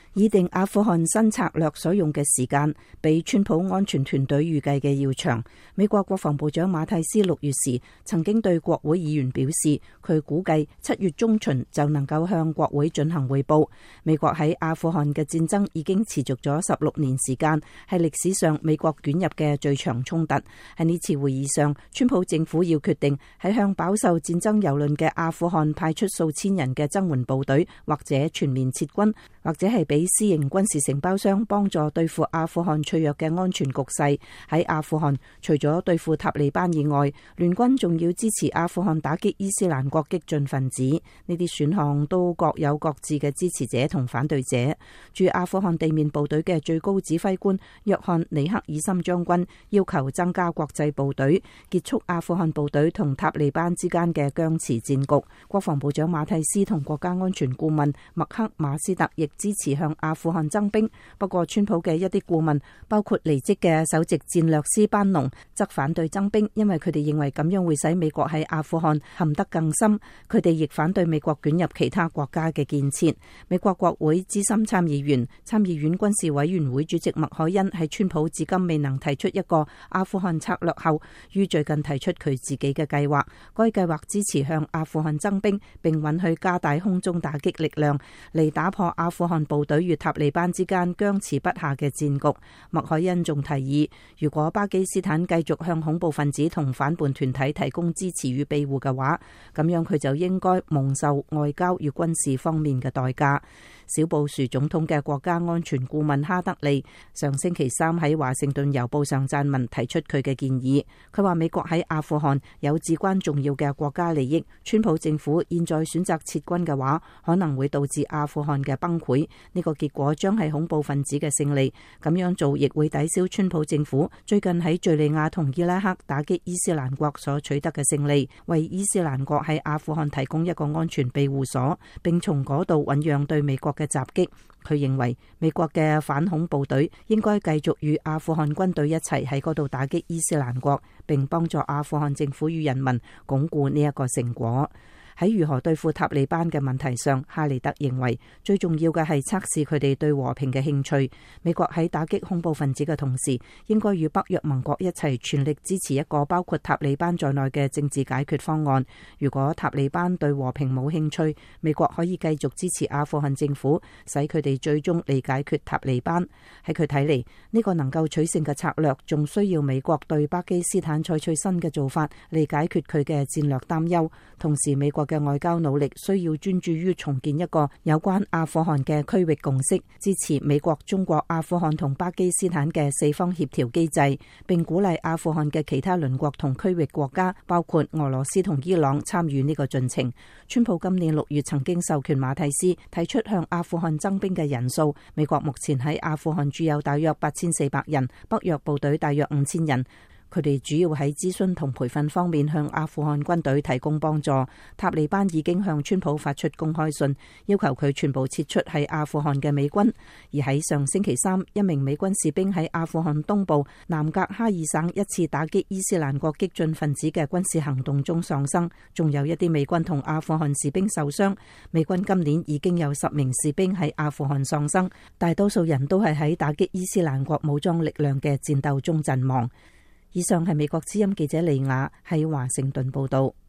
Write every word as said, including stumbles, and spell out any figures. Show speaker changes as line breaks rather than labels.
擬定阿富汗新策略所用嘅時間比川普安全團隊預計嘅要長。美國國防部長馬蒂斯六月時曾經對國會議員表示，佢估計七月中旬就能夠向國會進行匯報。美國喺阿富汗嘅戰爭已經持續咗十六年時間，係歷史上美國捲入嘅最長衝突。喺呢次會議上，川普政府要決定喺向飽受戰爭蹂躪嘅阿富汗派出數千人嘅增援部隊，或者全面撤軍，或者係俾私營軍事承包商幫助對付阿富汗脆弱嘅安全局勢。喺阿富汗，除咗對付塔利班以外，聯軍仲要支持阿富汗打擊伊斯蘭國激進分子。呢啲選項都各有各自嘅支持者同反對者。駐阿富汗地面部隊嘅最高指揮官約翰尼克爾森將軍要求增加國際部隊，結束阿富汗部隊同塔利班之間嘅僵持戰局。國防部長馬蒂斯同國家安全顧問麥克馬斯特亦支持向阿富汗增兵，不過川普嘅一啲顧問，包括離職嘅首席戰略師班農，則反對增兵，因為佢哋認為咁樣會使美國喺阿富汗陷得更深。佢哋亦反對美國捲入其他國家嘅建設。美國國會資深參議員、參議院軍事委員會主席麥凱恩喺川普至今未能提出一個阿富汗策略後，於最近提出佢自己嘅計劃。該計劃支持向阿富汗增兵，並允許加大空中打擊力量，嚟打破阿富汗部隊與塔利班之間僵持不下嘅戰局。麥凱恩仲提議，如果巴基斯坦繼續向恐怖分子同反叛團體提供支持與庇護嘅話，咁樣佢就應該蒙受外交與軍事方面嘅代價。小布殊總統嘅國家安全顧問哈德利上星期三喺華盛頓郵報上撰文提出佢嘅建議。佢話美國喺阿富汗有至關重要嘅國家利益，川普政府現在選擇撤軍嘅話，可能會導致阿富汗嘅崩潰。呢個結果將係恐怖分子嘅勝利。咁樣做亦會抵消川普政府最近喺敘利亞同伊拉克打擊伊斯蘭國所取得嘅勝利，為伊斯蘭國喺阿富汗提供一個安全庇護所，並從嗰度醞釀對美國嘅襲擊。佢認為美國嘅反恐部隊應該繼續與阿富汗軍隊一齊喺嗰度打擊伊斯蘭國，並幫助阿富汗政府與人民鞏固呢一個成果。喺如何對付塔利班嘅問題上，哈利德認為最重要嘅係測試佢哋對和平嘅興趣。美國喺打擊恐怖分子嘅同時，應該與北約盟國一齊全力支持一個包括塔利班在內嘅政治解決方案。如果塔利班對和平冇興趣，美國可以繼續支持阿富汗政府，使佢哋最終嚟解決塔利班。喺佢睇嚟，呢個能夠取勝嘅策略，仲需要美國對巴基斯坦採取新嘅做法嚟解決佢嘅戰略擔憂。同時，美國嘅外交努力需要專注於重建一個有關阿富汗嘅區域共識，支持美國、中國、阿富汗同巴基斯坦嘅四方協調機制，並鼓勵阿富汗嘅其他鄰國同區域國家，包括俄羅斯同伊朗參與呢個進程。川普今年六月曾經授權馬蒂斯提出向阿富汗增兵嘅人數，美國目前喺阿富汗駐有大約八千四百人，北約部隊大約五千人。佢哋主要喺諮詢同培訓方面向阿富汗軍隊提供幫助。塔利班已經向川普發出公開信，要求佢全部撤出喺阿富汗嘅美軍。而喺上星期三，一名美軍士兵喺阿富汗東部南格哈爾省一次打擊伊斯蘭國激進分子嘅軍事行動中喪生，仲有一啲美軍同阿富汗士兵受傷。美軍今年已經有十名士兵喺阿富汗喪生，大多數人都係喺打擊伊斯蘭國武裝力量嘅戰鬥中陣亡。以上係美國之音記者利亞喺華盛頓報道。